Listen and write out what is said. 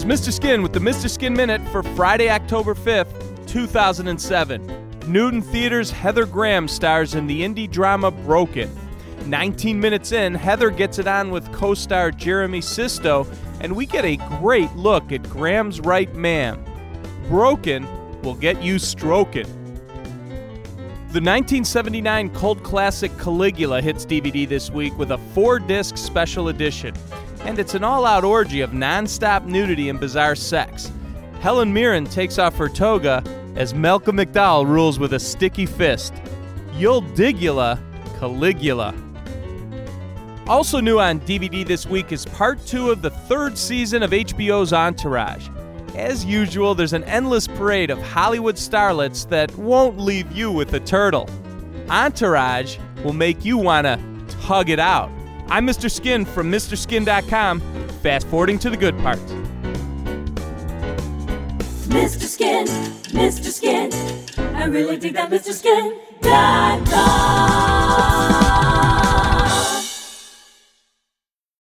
Mr. Skin with the Mr. Skin Minute for Friday, October 5th, 2007. Newton Theater's Heather Graham stars in the indie drama Broken. 19 minutes in, Heather gets it on with co-star Jeremy Sisto, and we get a great look at Graham's right man. Broken will get you stroking. The 1979 cult classic Caligula hits DVD this week with a 4-disc special edition. And it's an all-out orgy of non-stop nudity and bizarre sex. Helen Mirren takes off her toga as Malcolm McDowell rules with a sticky fist. You'll digula Caligula. Also new on DVD this week is part 2 of the 3rd season of HBO's Entourage. As usual, there's an endless parade of Hollywood starlets that won't leave you with a turtle. Entourage will make you want to tug it out. I'm Mr. Skin from MrSkin.com, fast forwarding to the good parts. Mr. Skin, I really dig that Mr. Skin.com.